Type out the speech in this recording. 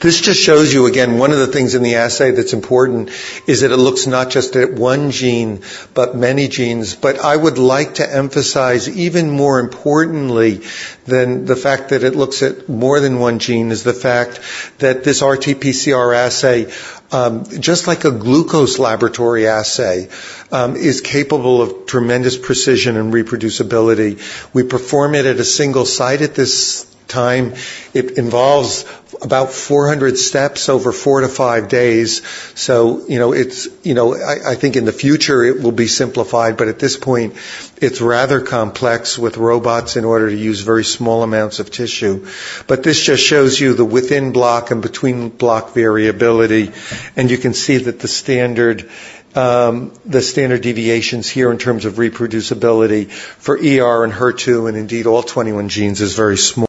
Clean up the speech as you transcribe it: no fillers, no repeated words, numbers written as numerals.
This just shows you, again, one of the things in the assay that's important is that it looks not just at one gene, but many genes. But I would like to emphasize, even more importantly than the fact that it looks at more than one gene, is the fact that this RT-PCR assay, just like a glucose laboratory assay, is capable of tremendous precision and reproducibility. We perform it at a single site at this time. It involves about 400 steps over 4 to 5 days. So, I think in the future it will be simplified, but at this point it's rather complex with robots in order to use very small amounts of tissue. But this just shows you the within block and between block variability, and you can see that the standard deviations here in terms of reproducibility for ER and HER2 and indeed all 21 genes is very small.